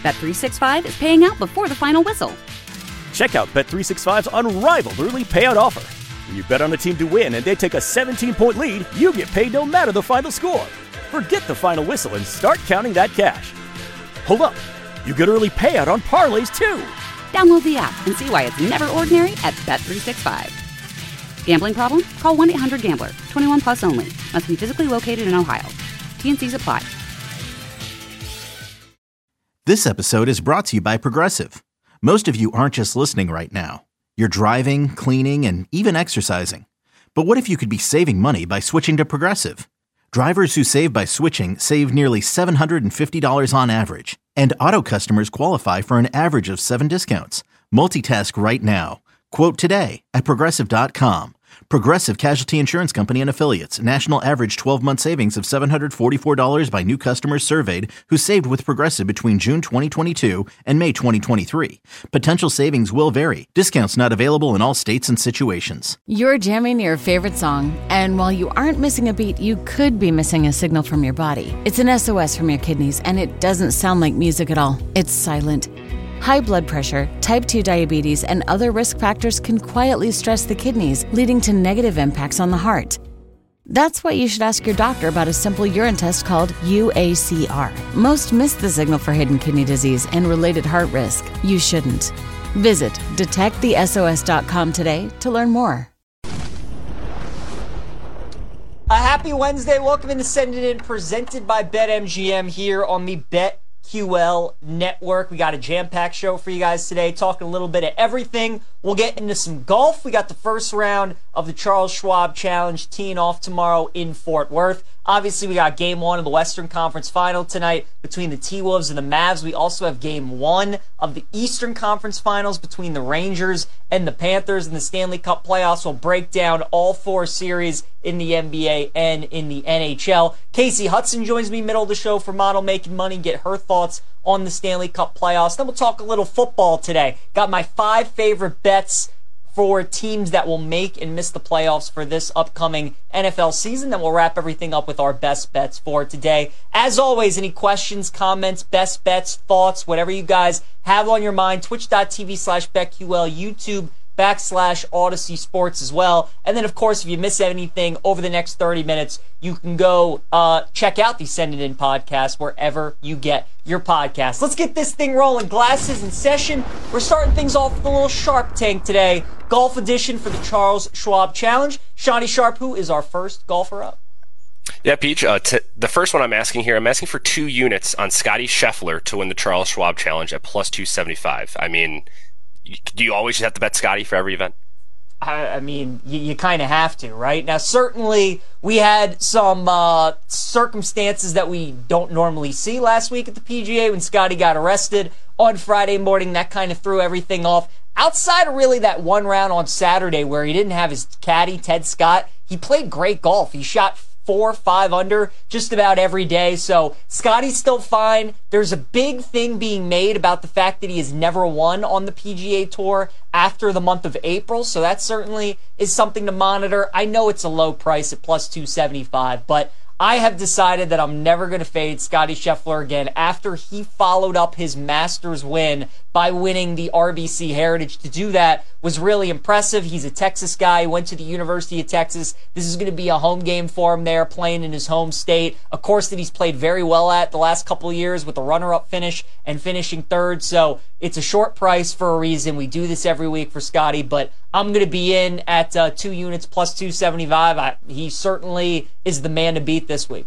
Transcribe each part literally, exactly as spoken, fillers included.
Bet three sixty-five is paying out before the final whistle. Check out Bet three sixty-five's unrivaled early payout offer. When you bet on a team to win and they take a seventeen-point lead, you get paid no matter the final score. Forget the final whistle and start counting that cash. Hold up. You get early payout on parlays, too. Download the app and see why it's never ordinary at Bet three sixty-five. Gambling problem? Call one eight hundred gambler. twenty-one plus only. Must be physically located in Ohio. T N Cs apply. This episode is brought to you by Progressive. Most of you aren't just listening right now. You're driving, cleaning, and even exercising. But what if you could be saving money by switching to Progressive? Drivers who save by switching save nearly seven hundred fifty dollars on average. And auto customers qualify for an average of seven discounts. Multitask right now. Quote today at Progressive dot com. Progressive Casualty Insurance Company and Affiliates. National average twelve-month savings of seven hundred forty-four dollars by new customers surveyed who saved with Progressive between June twenty twenty-two and May twenty twenty-three. Potential savings will vary. Discounts not available in all states and situations. You're jamming your favorite song, and while you aren't missing a beat, you could be missing a signal from your body. It's an S O S from your kidneys, and it doesn't sound like music at all. It's silent. High blood pressure, type two diabetes, and other risk factors can quietly stress the kidneys, leading to negative impacts on the heart. That's why you should ask your doctor about a simple urine test called U A C R. Most miss the signal for hidden kidney disease and related heart risk. You shouldn't. Visit detect the S O S dot com today to learn more. A happy Wednesday. Welcome into Send It In, presented by BetMGM here on the BetQL Network. We got a jam-packed show for you guys today, talking a little bit of everything. We'll get into some golf. We got the first round of the Charles Schwab Challenge teeing off tomorrow in Fort Worth. Obviously, we got game one of the Western Conference Final tonight between the T-Wolves and the Mavs. We also have game one of the Eastern Conference Finals between the Rangers and the Panthers in the Stanley Cup playoffs. We'll break down all four series in the N B A and in the N H L. Casey Hudson joins me middle of the show for Model Making Money, get her thoughts on the Stanley Cup playoffs. Then we'll talk a little football today. Got my five favorite bets for teams that will make and miss the playoffs for this upcoming N F L season. Then we'll wrap everything up with our best bets for today. As always, any questions, comments, best bets, thoughts, whatever you guys have on your mind, twitch.tv slash BetQL, YouTube backslash Odyssey Sports as well. And then, of course, if you miss anything over the next thirty minutes, you can go uh, check out the Send It In podcast wherever you get your podcast. Let's get this thing rolling. Glasses in session. We're starting things off with a little Sharp Tank today. Golf edition for the Charles Schwab Challenge. Shawnee Sharp, who is our first golfer up? Yeah, Peach, uh, t- the first one I'm asking here, I'm asking for two units on Scotty Scheffler to win the Charles Schwab Challenge at plus two seventy-five. I mean, do you always have to bet Scotty for every event? I, I mean, you, you kind of have to, right? Now, certainly, we had some uh, circumstances that we don't normally see last week at the P G A when Scotty got arrested on Friday morning. That kind of threw everything off. Outside of really that one round on Saturday where he didn't have his caddy, Ted Scott, he played great golf. He shot four, five under just about every day. So Scotty's still fine. There's a big thing being made about the fact that he has never won on the P G A Tour after the month of April. So that certainly is something to monitor. I know it's a low price at plus two seventy-five, but I have decided that I'm never going to fade Scotty Scheffler again after he followed up his Masters win by winning the R B C Heritage. To do that was really impressive. He's a Texas guy. He went to the University of Texas. This is going to be a home game for him there, playing in his home state. A course that he's played very well at the last couple of years with a runner-up finish and finishing third. So it's a short price for a reason. We do this every week for Scotty, but I'm going to be in at uh, two units plus two seventy-five. I, he certainly is the man to beat this week.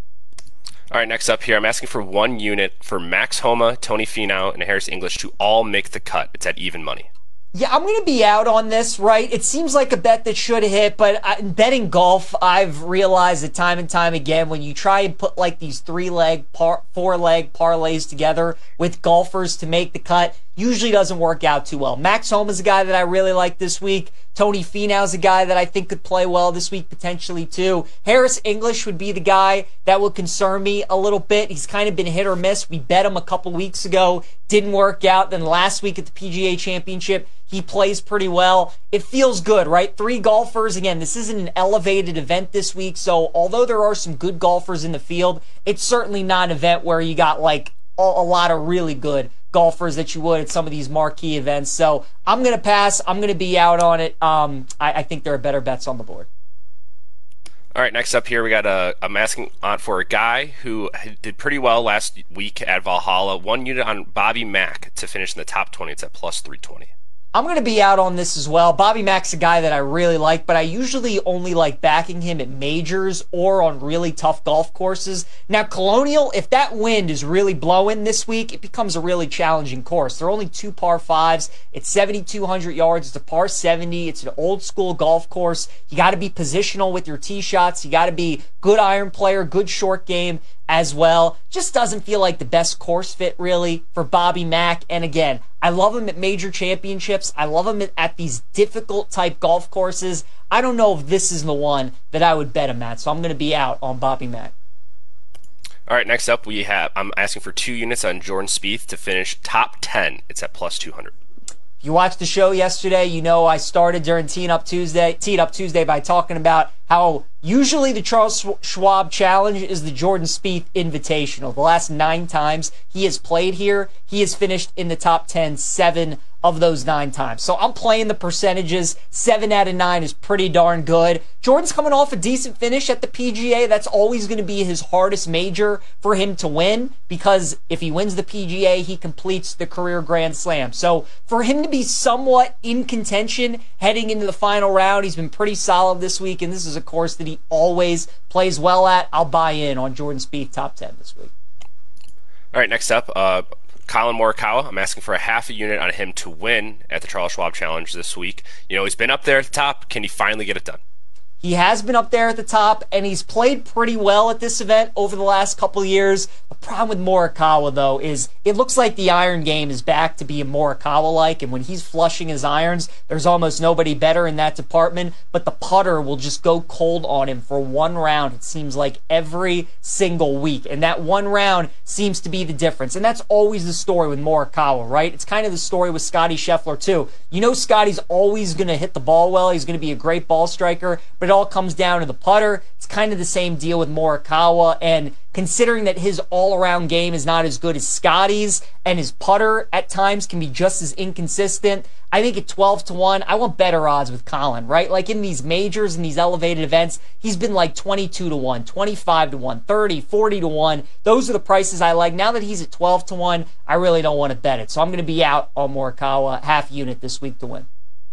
All right, next up here, I'm asking for one unit for Max Homa, Tony Finau, and Harris English to all make the cut. It's at even money. Yeah, I'm going to be out on this, right? It seems like a bet that should hit, but I, betting golf, I've realized that time and time again, when you try and put like these three-leg, par, four-leg parlays together with golfers to make the cut, usually doesn't work out too well. Max Homa's a guy that I really like this week. Tony Finau's a guy that I think could play well this week potentially too. Harris English would be the guy that would concern me a little bit. He's kind of been hit or miss. We bet him a couple weeks ago. Didn't work out. Then last week at the P G A Championship, he plays pretty well. It feels good, right? Three golfers. Again, this isn't an elevated event this week, so although there are some good golfers in the field, it's certainly not an event where you got like a, a lot of really good golfers that you would at some of these marquee events. So I'm going to pass. I'm going to be out on it. Um, I, I think there are better bets on the board. All right, next up here we got a. I'm asking on for a guy who did pretty well last week at Valhalla. One unit on Bobby Mack to finish in the top twenty. It's at plus three twenty. I'm going to be out on this as well. Bobby Mack's a guy that I really like, but I usually only like backing him at majors or on really tough golf courses. Now, Colonial, if that wind is really blowing this week, it becomes a really challenging course. There are only two par fives. It's seventy-two hundred yards. It's a par seventy. It's an old school golf course. You got to be positional with your tee shots. You got to be good iron player, good short game as well. Just doesn't feel like the best course fit, really, for Bobby Mack. And again, I love him at major championships. I love him at, at these difficult type golf courses. I don't know if this is the one that I would bet him at, so I'm going to be out on Bobby Mack. All right, next up we have, I'm asking for two units on Jordan Spieth to finish top ten. It's at plus two hundred. If you watched the show yesterday, you know I started during Teeing Up Tuesday, Teed Up Tuesday by talking about how usually the Charles Schwab Challenge is the Jordan Spieth Invitational. The last nine times he has played here, he has finished in the top ten seven of those nine times. So I'm playing the percentages. Seven out of nine is pretty darn good. Jordan's coming off a decent finish at the P G A. That's always going to be his hardest major for him to win, because if he wins the P G A, he completes the career Grand Slam. So for him to be somewhat in contention heading into the final round, he's been pretty solid this week, and this is a course that he always plays well at. I'll buy in on Jordan Spieth top ten this week. All right, next up, uh, Colin Morikawa. I'm asking for a half a unit on him to win at the Charles Schwab Challenge this week. You know, he's been up there at the top. Can he finally get it done? He has been up there at the top, and he's played pretty well at this event over the last couple of years. The problem with Morikawa, though, is it looks like the iron game is back to being Morikawa-like, and when he's flushing his irons, there's almost nobody better in that department, but the putter will just go cold on him for one round, it seems like, every single week, and that one round seems to be the difference, and that's always the story with Morikawa, right? It's kind of the story with Scotty Scheffler, too. You know Scotty's always going to hit the ball well, he's going to be a great ball striker, but it all comes down to the putter. It's kind of the same deal with Morikawa, and considering that his all-around game is not as good as Scotty's, and his putter at times can be just as inconsistent, I think at twelve to one, I want better odds with Colin, right? Like in these majors and these elevated events, he's been like twenty-two to one, twenty-five to one, thirty, forty to one. Those are the prices I like. Now that he's at twelve to one, I really don't want to bet it. So I'm going to be out on Morikawa half unit this week to win.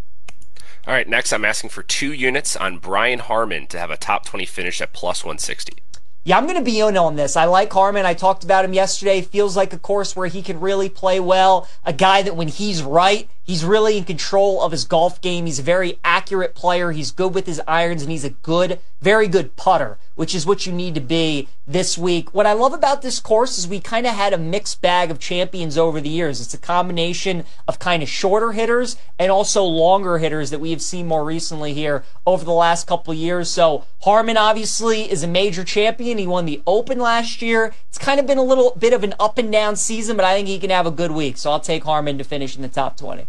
All right, next I'm asking for two units on Brian Harman to have a top twenty finish at plus one sixty. Yeah, I'm going to be in on this. I like Harman. I talked about him yesterday. Feels like a course where he can really play well. A guy that when he's right, he's really in control of his golf game. He's a very accurate player. He's good with his irons, and he's a good, very good putter, which is what you need to be this week. What I love about this course is we kind of had a mixed bag of champions over the years. It's a combination of kind of shorter hitters and also longer hitters that we have seen more recently here over the last couple of years. So Harman obviously is a major champion. He won the Open last year. It's kind of been a little bit of an up and down season, but I think he can have a good week. So I'll take Harman to finish in the top twenty.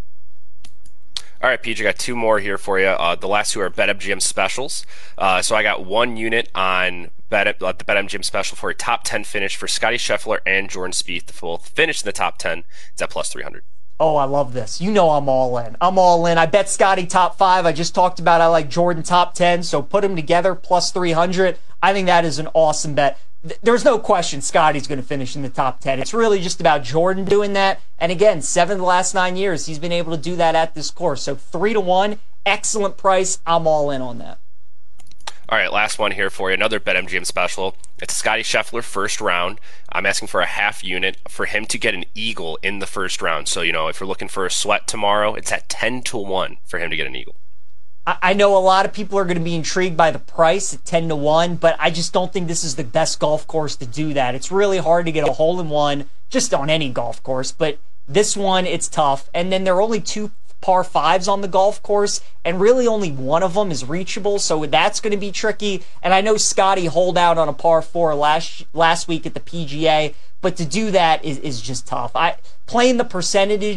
All right, Pete, I got two more here for you. Uh, the last two are BetMGM specials. Uh, so I got one unit on Bet, uh, the BetMGM special for a top ten finish for Scotty Scheffler and Jordan Spieth to both finish in the top ten. It's at plus three hundred. Oh, I love this. You know I'm all in. I'm all in. I bet Scotty top five. I just talked about I like Jordan top ten, so put them together, plus three hundred. I think that is an awesome bet. There's no question Scotty's going to finish in the top ten. It's really just about Jordan doing that. And again, seven of the last nine years, he's been able to do that at this course. So three to one, excellent price. I'm all in on that. All right, last one here for you. Another BetMGM special. It's Scotty Scheffler first round. I'm asking for a half unit for him to get an eagle in the first round. So, you know, if you're looking for a sweat tomorrow, it's at ten to one for him to get an eagle. I know a lot of people are going to be intrigued by the price at ten to one, but I just don't think this is the best golf course to do that. It's really hard to get a hole-in-one just on any golf course, but this one, it's tough. And then there are only two par fives on the golf course, and really only one of them is reachable, so that's going to be tricky. And I know Scotty holed out on a par four last last week at the P G A, but to do that is, is just tough. I playing the percentage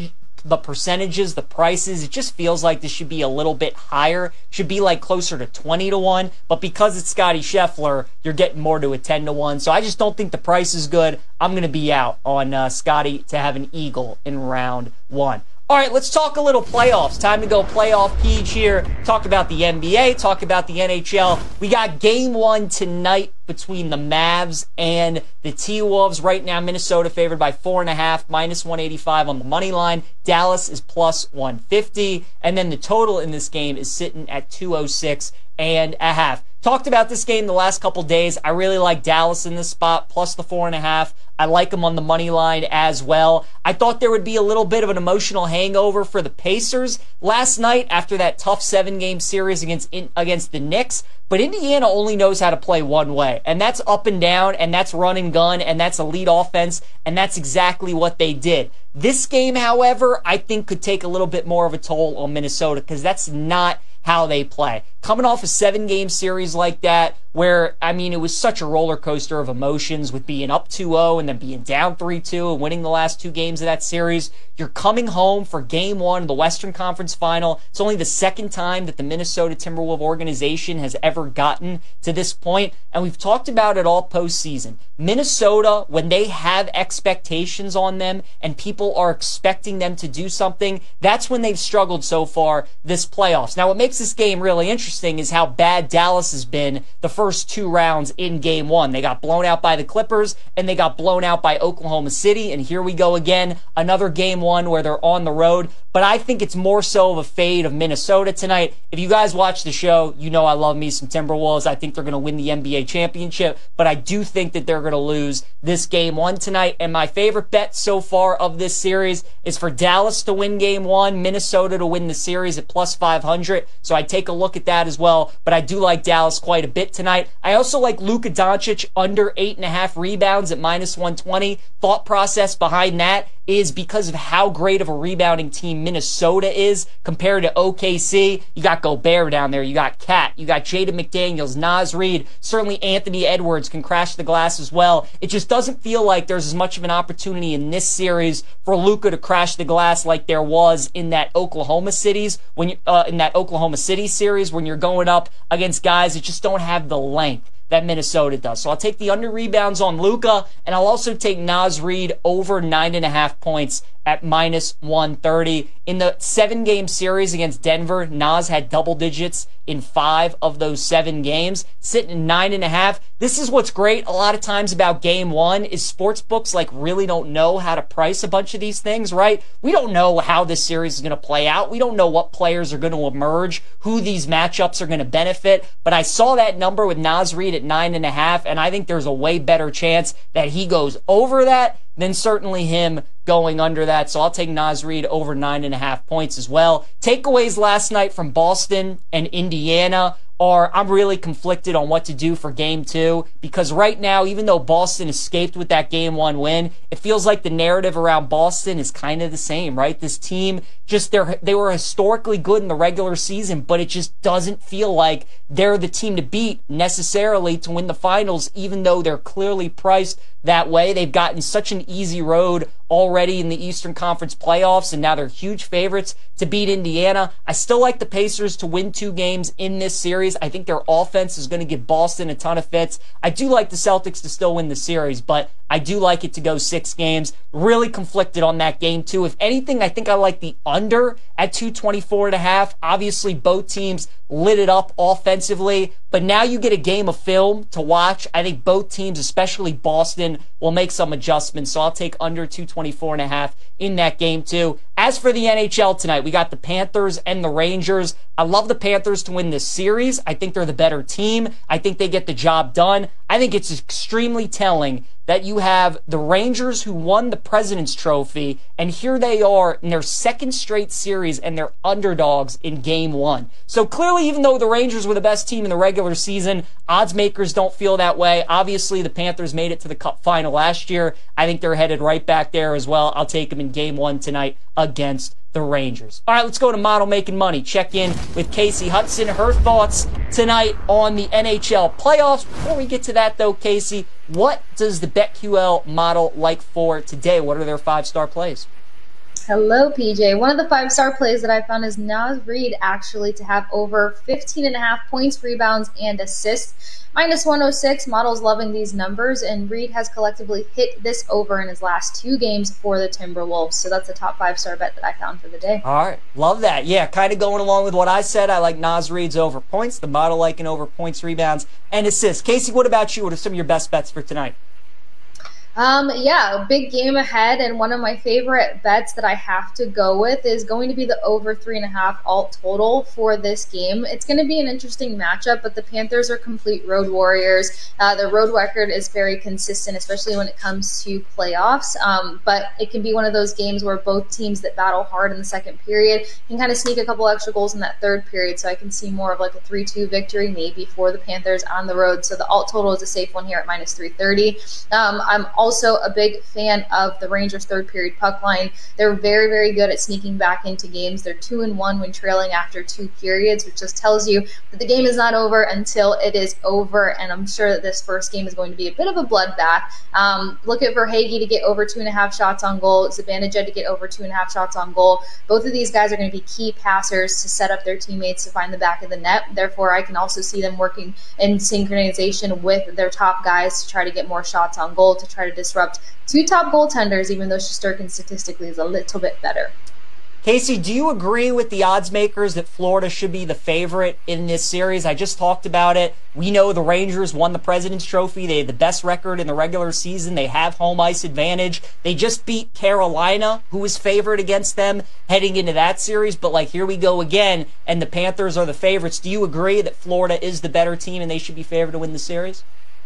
the percentages, the prices, it just feels like this should be a little bit higher. Should be like closer to twenty to one, but because it's Scotty Scheffler, you're getting more to a ten to one. So I just don't think the price is good. I'm going to be out on uh, Scotty to have an eagle in round one. All right, let's talk a little playoffs. Time to go playoff Peach here. Talk about the N B A, talk about the N H L. We got game one tonight between the Mavs and the T-Wolves. Right now, Minnesota favored by four and a half, minus one eighty-five on the money line. Dallas is plus one fifty. And then the total in this game is sitting at two oh six and a half. Talked about this game the last couple days. I really like Dallas in this spot, plus the four and a half. I like them on the money line as well. I thought there would be a little bit of an emotional hangover for the Pacers last night after that tough seven-game series against against the Knicks. But Indiana only knows how to play one way, and that's up and down, and that's run and gun, and that's elite offense, and that's exactly what they did. This game, however, I think could take a little bit more of a toll on Minnesota because that's not how they play. Coming off a seven-game series like that, where, I mean, it was such a roller coaster of emotions with being up two oh and then being down three two and winning the last two games of that series. You're coming home for game one of the Western Conference Final. It's only the second time that the Minnesota Timberwolves organization has ever gotten to this point, and we've talked about it all postseason. Minnesota, when they have expectations on them and people are expecting them to do something, that's when they've struggled so far this playoffs. Now, what makes this game really interesting is how bad Dallas has been the first two rounds in game one. They got blown out by the Clippers and they got blown out by Oklahoma City, and here we go again, another game one where they're on the road. But I think it's more so of a fade of Minnesota tonight. If you guys watch the show, you know I love me some Timberwolves. I think they're going to win the N B A championship, but I do think that they're going to lose this game one tonight. And my favorite bet so far of this series is for Dallas to win game one, Minnesota to win the series at plus five hundred. So I take a look at that as well, but I do like Dallas quite a bit tonight. I also like Luka Doncic under eight and a half rebounds at minus one twenty. Thought process behind that is because of how great of a rebounding team Minnesota is compared to O K C. You got Gobert down there. You got Cat. You got Jaden McDaniels, Naz Reid. Certainly Anthony Edwards can crash the glass as well. It just doesn't feel like there's as much of an opportunity in this series for Luka to crash the glass like there was in that Oklahoma City's when you, uh, in that Oklahoma City series when you're going up against guys that just don't have the length that Minnesota does. So I'll take the under rebounds on Luka, and I'll also take Naz Reid over nine and a half points at minus one thirty. In the seven-game series against Denver, Naz had double digits in five of those seven games, sitting at nine and a half. This is what's great a lot of times about game one is sports books like really don't know how to price a bunch of these things, right? We don't know how this series is going to play out. We don't know what players are going to emerge, who these matchups are going to benefit, but I saw that number with Naz Reid at nine and a half, and I think there's a way better chance that he goes over that than certainly him going under that. So I'll take Naz Reid over nine and a half points as well. Takeaways last night from Boston and Indiana are I'm really conflicted on what to do for game two because right now, even though Boston escaped with that game one win, it feels like the narrative around Boston is kind of the same, right? This team just they're they were historically good in the regular season, but it just doesn't feel like they're the team to beat necessarily to win the finals, even though they're clearly priced that way. They've gotten such an easy road already in the Eastern Conference playoffs, and now they're huge favorites to beat Indiana. I still like the Pacers to win two games in this series. I think their offense is going to give Boston a ton of fits. I do like the Celtics to still win the series, but I do like it to go six games. Really conflicted on that game two. If anything, I think I like the under at two twenty-four and a half. Obviously, both teams lit it up offensively, but now you get a game of film to watch. I think both teams, especially Boston, will make some adjustments, so I'll take under two twenty-four and a half in that game too. As for the N H L tonight, we got the Panthers and the Rangers. I love the Panthers to win this series. I think they're the better team. I think they get the job done. I think it's extremely telling that you have the Rangers who won the President's Trophy, and here they are in their second straight series, and they're underdogs in game one. So clearly, even though the Rangers were the best team in the regular season, odds makers don't feel that way. Obviously, the Panthers made it to the Cup final last year. I think they're headed right back there as well. I'll take them in game one tonight against the Rangers. All right, let's go to Model Making Money. Check in with Casey Hudson. Her thoughts tonight on the N H L playoffs. Before we get to that, though, Casey, what does the BetQL model like for today? What are their five-star plays? Hello, P J. One of the five-star plays that I found is Naz Reid actually to have over fifteen and a half points, rebounds, and assists. Minus one oh six, models loving these numbers, and Reid has collectively hit this over in his last two games for the Timberwolves. So that's a top five-star bet that I found for the day. All right. Love that. Yeah, kind of going along with what I said. I like Naz Reid's over points, the model liking over points, rebounds, and assists. Casey, what about you? What are some of your best bets for tonight? Um, yeah, a big game ahead, and one of my favorite bets that I have to go with is going to be the over three and a half alt total for this game. It's going to be an interesting matchup, but the Panthers are complete road warriors. Uh, their road record is very consistent, especially when it comes to playoffs. Um, but it can be one of those games where both teams that battle hard in the second period can kind of sneak a couple extra goals in that third period. So I can see more of like a three two victory maybe for the Panthers on the road. So the alt total is a safe one here at minus three thirty. Um, I'm also a big fan of the Rangers' third period puck line. They're very, very good at sneaking back into games. They're two and one when trailing after two periods, which just tells you that the game is not over until it is over. And I'm sure that this first game is going to be a bit of a bloodbath. Um, look at Verhaeghe to get over two and a half shots on goal. Zibanejad to get over two and a half shots on goal. Both of these guys are going to be key passers to set up their teammates to find the back of the net. Therefore, I can also see them working in synchronization with their top guys to try to get more shots on goal, to try to disrupt two top goaltenders, even though Shesterkin statistically is a little bit better. Casey, do you agree with the odds makers that Florida should be the favorite in this series? I just talked about it. We know the Rangers won the President's Trophy. They had the best record in the regular season. They have home ice advantage. They just beat Carolina, who was favored against them heading into that series. But, like, here we go again, and the Panthers are the favorites. Do you agree that Florida is the better team and they should be favored to win the series?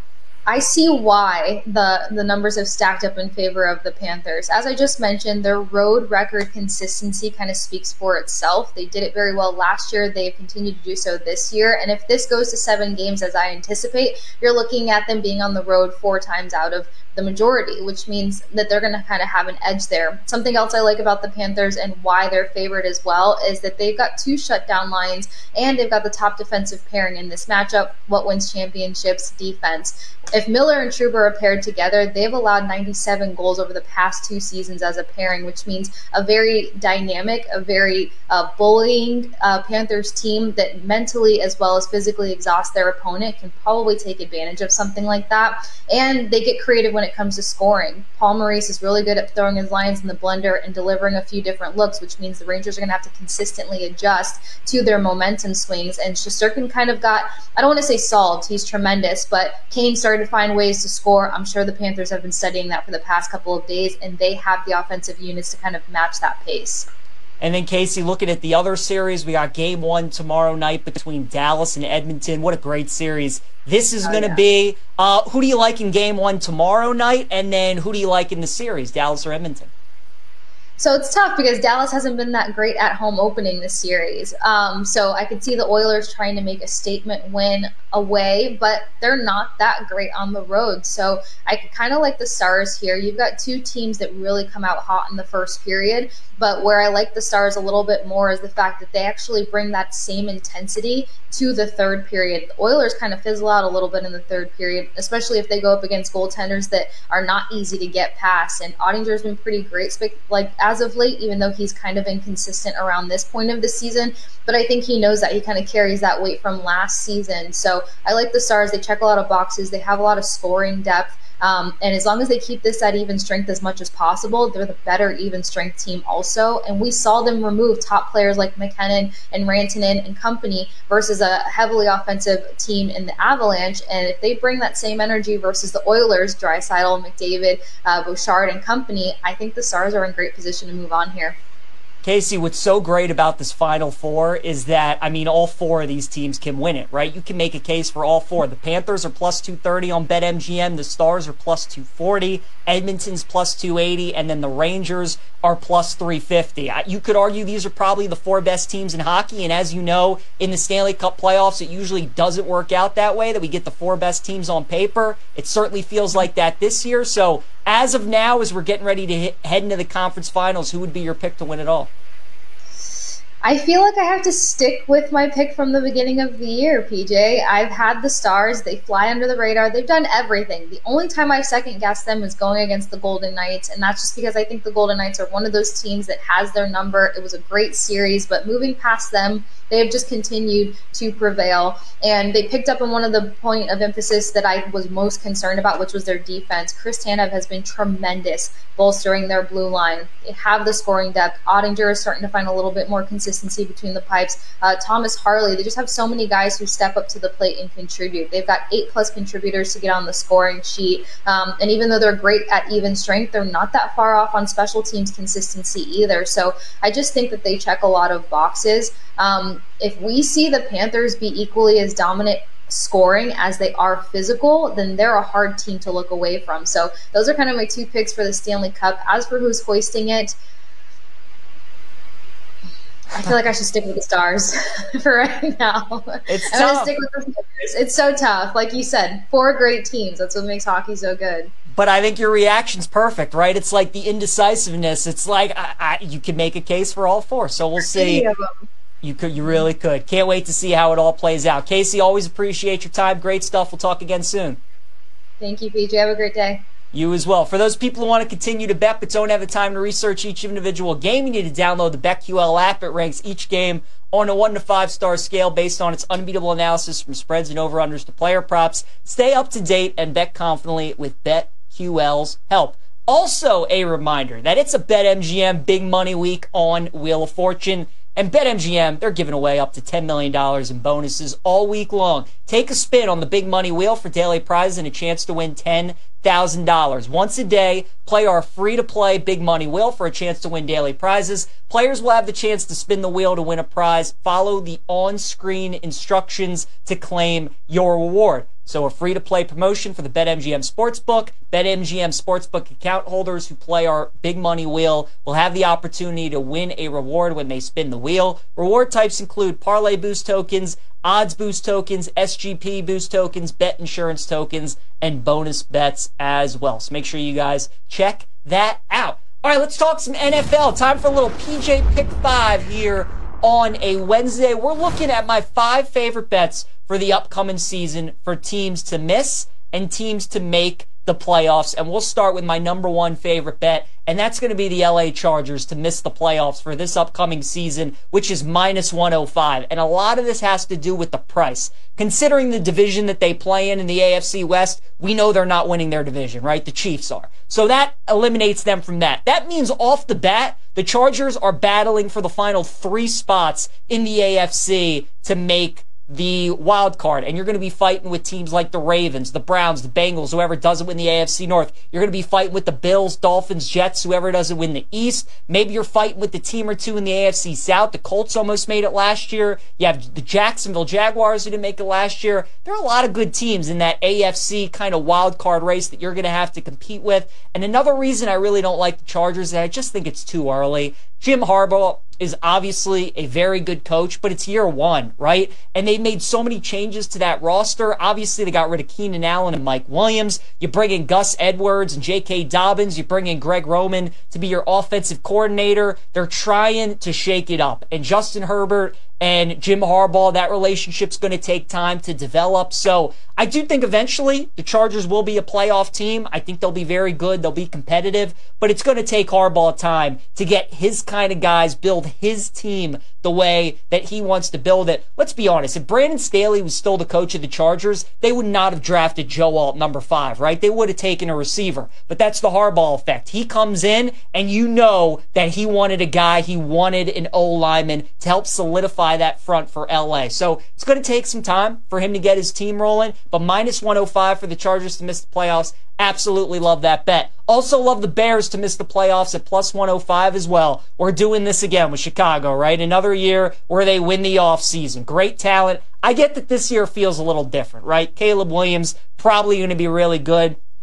I see why the, the numbers have stacked up in favor of the Panthers. As I just mentioned, their road record consistency kind of speaks for itself. They did it very well last year. They've continued to do so this year. And if this goes to seven games, as I anticipate, you're looking at them being on the road four times out of the majority, which means that they're going to kind of have an edge there. Something else I like about the Panthers and why they're favored as well is that they've got two shutdown lines and they've got the top defensive pairing in this matchup. What wins championships? Defense. If Miller and Trouba are paired together, they've allowed ninety-seven goals over the past two seasons as a pairing, which means a very dynamic, a very uh, bullying uh, Panthers team that mentally as well as physically exhausts their opponent can probably take advantage of something like that. And they get creative when it comes to scoring. Paul Maurice is really good at throwing his lines in the blender and delivering a few different looks, which means the Rangers are going to have to consistently adjust to their momentum swings. And Shesterkin kind of got, I don't want to say solved, he's tremendous, but Kane started to find ways to score. I'm sure the Panthers have been studying that for the past couple of days, and they have the offensive units to kind of match that pace. And then, Casey, looking at the other series, we got game one tomorrow night between Dallas and Edmonton. What a great series this is oh, going to yeah. be. Uh, who do you like in game one tomorrow night? And then who do you like in the series, Dallas or Edmonton? So it's tough because Dallas hasn't been that great at home opening this series. Um, so I could see the Oilers trying to make a statement win away, but they're not that great on the road. So I could kind of like the Stars here. You've got two teams that really come out hot in the first period, but where I like the Stars a little bit more is the fact that they actually bring that same intensity to the third period. The Oilers kind of fizzle out a little bit in the third period, especially if they go up against goaltenders that are not easy to get past. And Ottinger's been pretty great, like as of late, even though he's kind of inconsistent around this point of the season. But I think he knows that he kind of carries that weight from last season. So I like the Stars. They check a lot of boxes. They have a lot of scoring depth. Um, and as long as they keep this at even strength as much as possible, they're the better even strength team also. And we saw them remove top players like McKinnon and Rantanen and company versus a heavily offensive team in the Avalanche. And if they bring that same energy versus the Oilers, Draisaitl, McDavid, uh, Bouchard and company, I think the Stars are in great position to move on here. Casey, what's so great about this Final Four is that, I mean, all four of these teams can win it, right? You can make a case for all four. The Panthers are plus two thirty on BetMGM. The Stars are plus two forty. Edmonton's plus two eighty. And then the Rangers are plus three fifty. You could argue these are probably the four best teams in hockey. And as you know, in the Stanley Cup playoffs, it usually doesn't work out that way, that we get the four best teams on paper. It certainly feels like that this year. So as of now, as we're getting ready to hit, head into the conference finals, who would be your pick to win it all? I feel like I have to stick with my pick from the beginning of the year, P J. I've had the Stars. They fly under the radar. They've done everything. The only time I've second-guessed them was going against the Golden Knights, and that's just because I think the Golden Knights are one of those teams that has their number. It was a great series, but moving past them, they have just continued to prevail. And they picked up on one of the point of emphasis that I was most concerned about, which was their defense. Chris Tanev has been tremendous bolstering their blue line. They have the scoring depth. Ottinger is starting to find a little bit more consistency between the pipes. Uh, Thomas Harley, they just have so many guys who step up to the plate and contribute. They've got eight-plus contributors to get on the scoring sheet. Um, and even though they're great at even strength, they're not that far off on special teams consistency either. So I just think that they check a lot of boxes. Um, if we see the Panthers be equally as dominant scoring as they are physical, then they're a hard team to look away from. So those are kind of my two picks for the Stanley Cup. As for who's hoisting it, I feel like I should stick with the Stars for right now. It's I'm tough. gonna stick with the Panthers. It's so tough. Like you said, four great teams. That's what makes hockey so good. But I think your reaction's perfect, right? It's like the indecisiveness. It's like I, I, you can make a case for all four. So we'll see. Any of them. You could, you really could. Can't wait to see how it all plays out. Casey, always appreciate your time. Great stuff. We'll talk again soon. Thank you, P J. Have a great day. You as well. For those people who want to continue to bet but don't have the time to research each individual game, you need to download the BetQL app. It ranks each game on a one to five star scale based on its unbeatable analysis from spreads and over-unders to player props. Stay up to date and bet confidently with BetQL's help. Also, a reminder that it's a BetMGM Big Money Week on Wheel of Fortune. And BetMGM, they're giving away up to ten million dollars in bonuses all week long. Take a spin on the Big Money Wheel for daily prizes and a chance to win ten thousand dollars. Once a day, play our free-to-play Big Money Wheel for a chance to win daily prizes. Players will have the chance to spin the wheel to win a prize. Follow the on-screen instructions to claim your reward. So a free-to-play promotion for the BetMGM Sportsbook. BetMGM Sportsbook account holders who play our Big Money Wheel will have the opportunity to win a reward when they spin the wheel. Reward types include Parlay Boost tokens, Odds Boost tokens, S G P Boost tokens, Bet Insurance tokens, and bonus bets as well. So make sure you guys check that out. All right, let's talk some N F L. Time for a little P J Pick five here on a Wednesday. We're looking at my five favorite bets for the upcoming season for teams to miss and teams to make the playoffs. And we'll start with my number one favorite bet, and that's going to be the L A Chargers to miss the playoffs for this upcoming season, which is minus one oh five. And a lot of this has to do with the price. Considering the division that they play in in the A F C West, we know they're not winning their division, right? The Chiefs are. So that eliminates them from that. That means off the bat, the Chargers are battling for the final three spots in the A F C to make the wild card, and you're going to be fighting with teams like the Ravens, the Browns, the Bengals, whoever doesn't win the A F C North. You're going to be fighting with the Bills, Dolphins, Jets, whoever doesn't win the East. Maybe you're fighting with the team or two in the A F C South. The Colts almost made it last year. You have the Jacksonville Jaguars who didn't make it last year. There are a lot of good teams in that A F C kind of wild card race that you're going to have to compete with. And another reason I really don't like the Chargers is I just think it's too early. Jim Harbaugh is obviously a very good coach, but it's year one, right? And they made so many changes to that roster. Obviously, they got rid of Keenan Allen and Mike Williams. You bring in Gus Edwards and J K. Dobbins. You bring in Greg Roman to be your offensive coordinator. They're trying to shake it up. And Justin Herbert and Jim Harbaugh, that relationship's going to take time to develop. So I do think eventually the Chargers will be a playoff team. I think they'll be very good. They'll be competitive. But it's going to take Harbaugh time to get his kind of guys, build his team the way that he wants to build it. Let's be honest. If Brandon Staley was still the coach of the Chargers, they would not have drafted Joe Alt number five, right? They would have taken a receiver. But that's the Harbaugh effect. He comes in, and you know that he wanted a guy, he wanted an O-lineman to help solidify that front for L A. So it's going to take some time for him to get his team rolling, but minus one oh five for the Chargers to miss the playoffs. Absolutely love that bet. Also love the Bears to miss the playoffs at plus one oh five as well. We're doing this again with Chicago, right? Another year where they win the offseason. Great talent. I get that this year feels a little different, right? Caleb Williams probably going to be really good.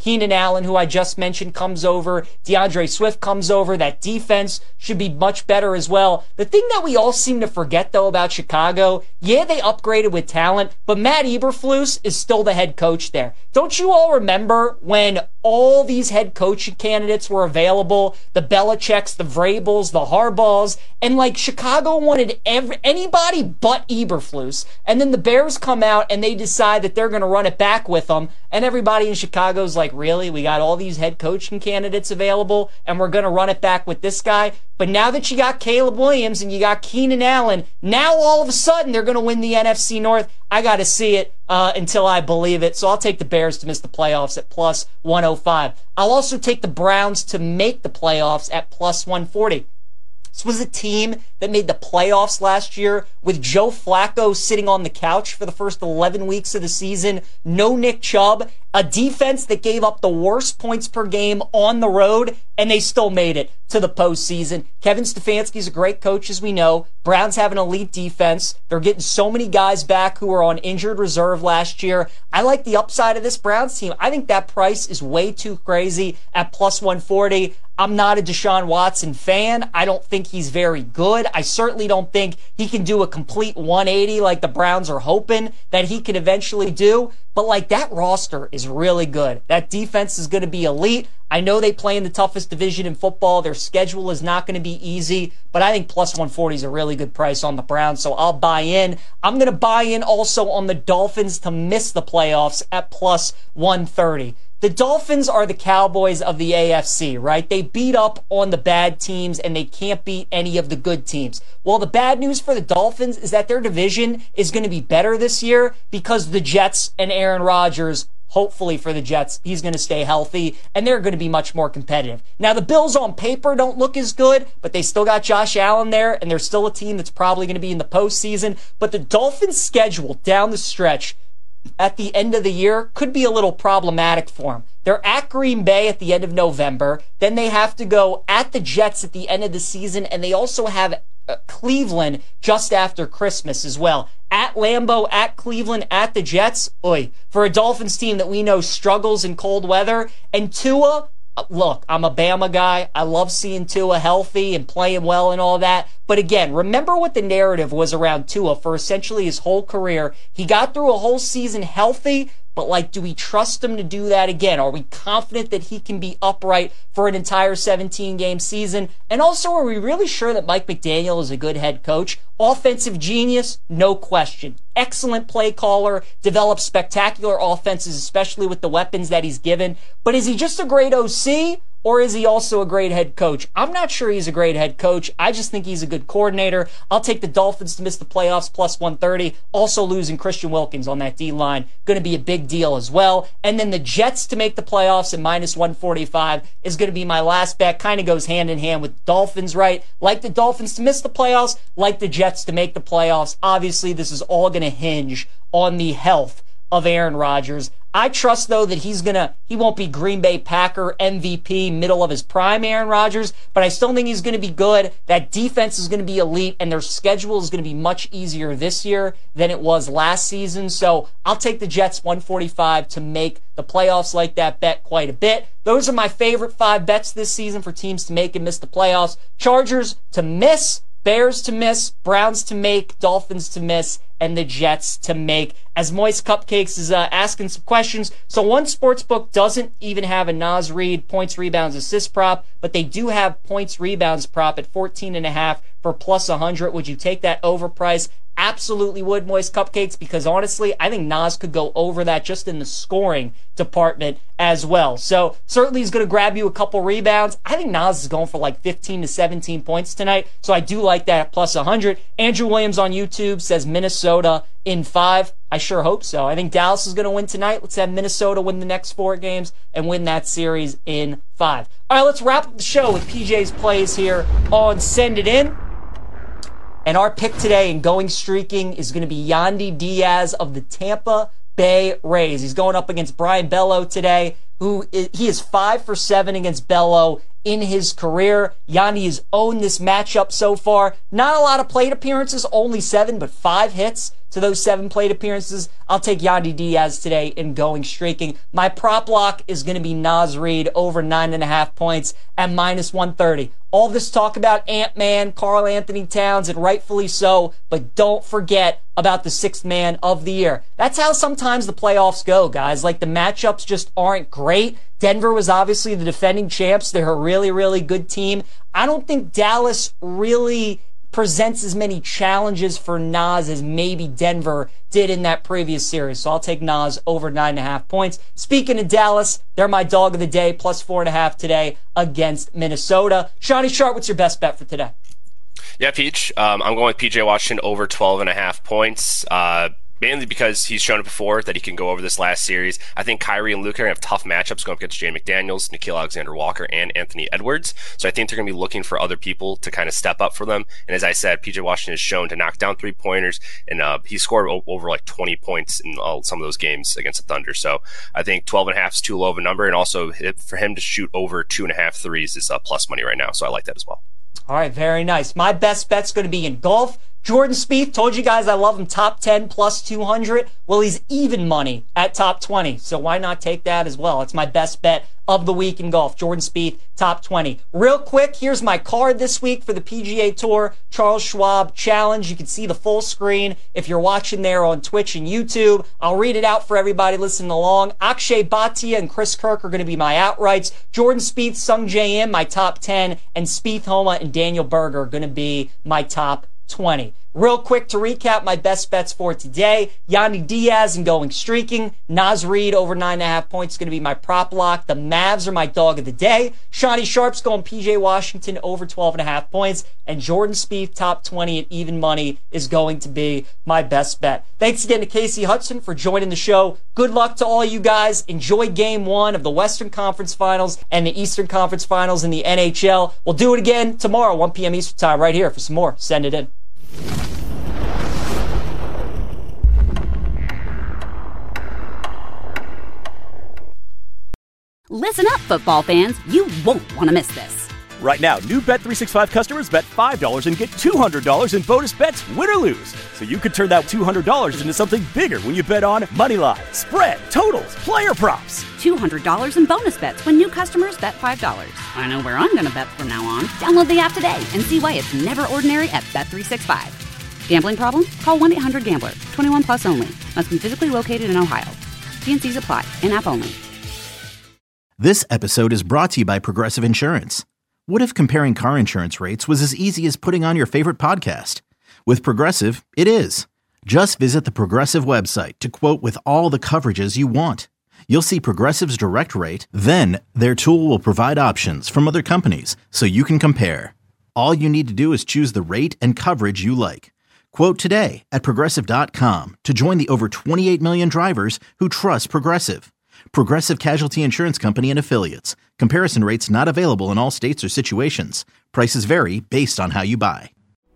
Keenan Allen, who I just mentioned, comes over. DeAndre Swift comes over. That defense should be much better as well. The thing that we all seem to forget, though, about Chicago, yeah, they upgraded with talent, but Matt Eberflus is still the head coach there. Don't you all remember when all these head coaching candidates were available? The Belichicks, the Vrabels, the Harbaughs, and like Chicago wanted every, anybody but Eberflus. And then the Bears come out and they decide that they're going to run it back with them. And everybody in Chicago's like, really? We got all these head coaching candidates available and we're going to run it back with this guy? But now that you got Caleb Williams and you got Keenan Allen, now all of a sudden they're going to win the N F C North. I got to see it uh, until I believe it. So I'll take the Bears to miss the playoffs at plus one oh five. I'll also take the Browns to make the playoffs at plus one forty. This was a team that made the playoffs last year with Joe Flacco sitting on the couch for the first eleven weeks of the season. No Nick Chubb. A defense that gave up the worst points per game on the road, and they still made it to the postseason. Kevin Stefanski's a great coach, as we know. Browns have an elite defense. They're getting so many guys back who were on injured reserve last year. I like the upside of this Browns team. I think that price is way too crazy at plus one forty. I'm not a Deshaun Watson fan. I don't think he's very good. I certainly don't think he can do a complete one eighty like the Browns are hoping that he can eventually do. But like, that roster is really good. That defense is going to be elite. I know they play in the toughest division in football. Their schedule is not going to be easy, but I think plus one forty is a really good price on the Browns, so I'll buy in. I'm going to buy in also on the Dolphins to miss the playoffs at plus one thirty. The Dolphins are the Cowboys of the A F C, right? They beat up on the bad teams and they can't beat any of the good teams. Well, the bad news for the Dolphins is that their division is going to be better this year because the Jets and Aaron Rodgers, hopefully for the Jets, he's going to stay healthy, and they're going to be much more competitive. Now, the Bills on paper don't look as good, but they still got Josh Allen there, and they're still a team that's probably going to be in the postseason. But the Dolphins' schedule down the stretch at the end of the year could be a little problematic for them. They're at Green Bay at the end of November. Then they have to go at the Jets at the end of the season, and they also have uh, Cleveland just after Christmas as well. At Lambeau, at Cleveland, at the Jets. Oy, for a Dolphins team that we know struggles in cold weather. And Tua, look, I'm a Bama guy. I love seeing Tua healthy and playing well and all that. But again, remember what the narrative was around Tua for essentially his whole career. He got through a whole season healthy, but like, do we trust him to do that again? Are we confident that he can be upright for an entire seventeen-game season? And also, are we really sure that Mike McDaniel is a good head coach? Offensive genius? No question. Excellent play caller, develops spectacular offenses, especially with the weapons that he's given. But is he just a great O C? Or is he also a great head coach? I'm not sure he's a great head coach. I just think he's a good coordinator. I'll take the Dolphins to miss the playoffs plus one thirty. Also losing Christian Wilkins on that D-line. Going to be a big deal as well. And then the Jets to make the playoffs at minus one forty-five is going to be my last bet. Kind of goes hand in hand with Dolphins, right? Like the Dolphins to miss the playoffs, like the Jets to make the playoffs. Obviously, this is all going to hinge on the health of Aaron Rodgers. I trust, though, that he's gonna, he won't be Green Bay Packer M V P, middle of his prime Aaron Rodgers, but I still think he's going to be good. That defense is going to be elite, and their schedule is going to be much easier this year than it was last season. So I'll take the Jets one forty-five to make the playoffs. Like that bet quite a bit. Those are my favorite five bets this season for teams to make and miss the playoffs. Chargers to miss, Bears to miss, Browns to make, Dolphins to miss, and the Jets to make. As Moist Cupcakes is uh, asking some questions, so one sportsbook doesn't even have a Naz Reid points, rebounds, assist prop, but they do have points, rebounds prop at fourteen and a half for plus one hundred. Would you take that over price? Absolutely would, Moist Cupcakes, because honestly, I think Naz could go over that just in the scoring department as well. So certainly he's going to grab you a couple rebounds. I think Naz is going for like fifteen to seventeen points tonight, so I do like that at plus one hundred. Andrew Williams on YouTube says Minnesota in five. I sure hope so. I think Dallas is going to win tonight. Let's have Minnesota win the next four games and win that series in five. All right, let's wrap up the show with P J's plays here on Send It In. And our pick today in going streaking is going to be Yandy Diaz of the Tampa Bay Rays. He's going up against Brian Bello today, who is, he is five for seven against Bello in his career. Yandy has owned this matchup so far. Not a lot of plate appearances, only seven, but five hits to those seven plate appearances. I'll take Yandy Diaz today in going streaking. My prop lock is going to be Naz Reid over nine and a half points at minus one thirty. All this talk about Ant-Man, Karl Anthony Towns, and rightfully so, but don't forget about the sixth man of the year. That's how sometimes the playoffs go, guys. Like, the matchups just aren't great. Denver was obviously the defending champs. They're a really, really good team. I don't think Dallas really presents as many challenges for Naz as maybe Denver did in that previous series. So I'll take Naz over nine and a half points. Speaking of Dallas, they're my dog of the day, plus four and a half today against Minnesota. Shawnee Sharp, what's your best bet for today? Yeah, Peach. Um, I'm going with P J Washington over twelve and a half points. Uh, Mainly because he's shown it before that he can go over this last series. I think Kyrie and Luka are going to have tough matchups going up against Jay McDaniels, Nickeil Alexander-Walker, and Anthony Edwards. So I think they're going to be looking for other people to kind of step up for them. And as I said, P J Washington is shown to knock down three-pointers, and uh, he scored o- over like twenty points in all, some of those games against the Thunder. So I think twelve and a half is too low of a number, and also for him to shoot over two and a half threes is uh, plus money right now. So I like that as well. All right, very nice. My best bet's going to be in golf. Jordan Spieth, told you guys I love him top ten plus two hundred. Well, he's even money at top twenty, so why not take that as well? It's my best bet of the week in golf. Jordan Spieth, top twenty. Real quick, here's my card this week for the P G A Tour Charles Schwab Challenge. You can see the full screen if you're watching there on Twitch and YouTube. I'll read it out for everybody listening along. Akshay Bhatia and Chris Kirk are going to be my outrights. Jordan Spieth, Sung Jae Im, my top ten, and Spieth Homa and Daniel Berger are going to be my top twenty. Real quick to recap my best bets for today. Yandy Diaz and going streaking. Naz Reid over nine and a half points is going to be my prop lock. The Mavs are my dog of the day. Shawnee Sharp's going P J Washington over twelve and a half points. And Jordan Spieth top twenty at even money is going to be my best bet. Thanks again to Casey Hudson for joining the show. Good luck to all you guys. Enjoy game one of the Western Conference Finals and the Eastern Conference Finals in the N H L. We'll do it again tomorrow, one p.m. Eastern time, right here for some more. Send it in. Listen up, football fans. You won't want to miss this. Right now, new Bet three sixty-five customers bet five dollars and get two hundred dollars in bonus bets, win or lose. So you could turn that two hundred dollars into something bigger when you bet on money line, spread, totals, player props. two hundred dollars in bonus bets when new customers bet five dollars. I know where I'm going to bet from now on. Download the app today and see why it's never ordinary at Bet three sixty-five. Gambling problem? Call one eight hundred gambler. twenty-one plus only. Must be physically located in Ohio. T N Cs apply. In-app only. This episode is brought to you by Progressive Insurance. What if comparing car insurance rates was as easy as putting on your favorite podcast? With Progressive, it is. Just visit the Progressive website to quote with all the coverages you want. You'll see Progressive's direct rate, then their tool will provide options from other companies so you can compare. All you need to do is choose the rate and coverage you like. Quote today at Progressive dot com to join the over twenty-eight million drivers who trust Progressive. Progressive Casualty Insurance Company and Affiliates. Comparison rates not available in all states or situations. Prices vary based on how you buy.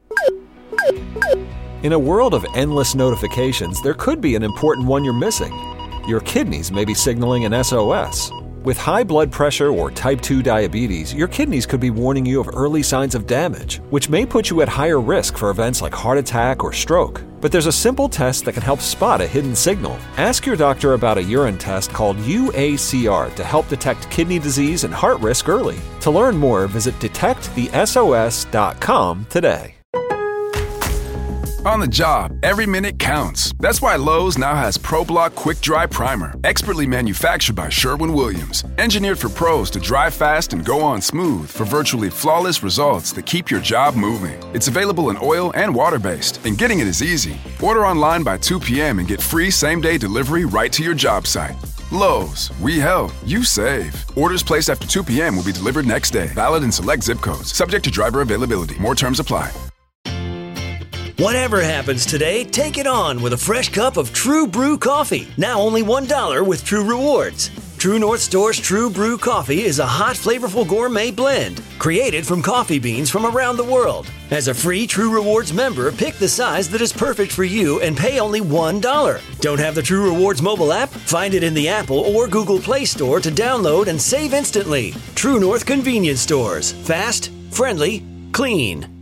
In a world of endless notifications, there could be an important one you're missing. Your kidneys may be signaling an S O S. With high blood pressure or type two diabetes, your kidneys could be warning you of early signs of damage, which may put you at higher risk for events like heart attack or stroke. But there's a simple test that can help spot a hidden signal. Ask your doctor about a urine test called U A C R to help detect kidney disease and heart risk early. To learn more, visit detect the S O S dot com today. On the job, every minute counts. That's why Lowe's now has ProBlock Quick Dry Primer, expertly manufactured by Sherwin-Williams. Engineered for pros to dry fast and go on smooth for virtually flawless results that keep your job moving. It's available in oil and water-based, and getting it is easy. Order online by two p.m. and get free same-day delivery right to your job site. Lowe's, we help, you save. Orders placed after two p.m. will be delivered next day. Valid in select zip codes. Subject to driver availability. More terms apply. Whatever happens today, take it on with a fresh cup of True Brew coffee. Now only one dollar with True Rewards. True North Store's True Brew Coffee is a hot, flavorful gourmet blend created from coffee beans from around the world. As a free True Rewards member, pick the size that is perfect for you and pay only one dollar. Don't have the True Rewards mobile app? Find it in the Apple or Google Play Store to download and save instantly. True North Convenience Stores. Fast, friendly, clean.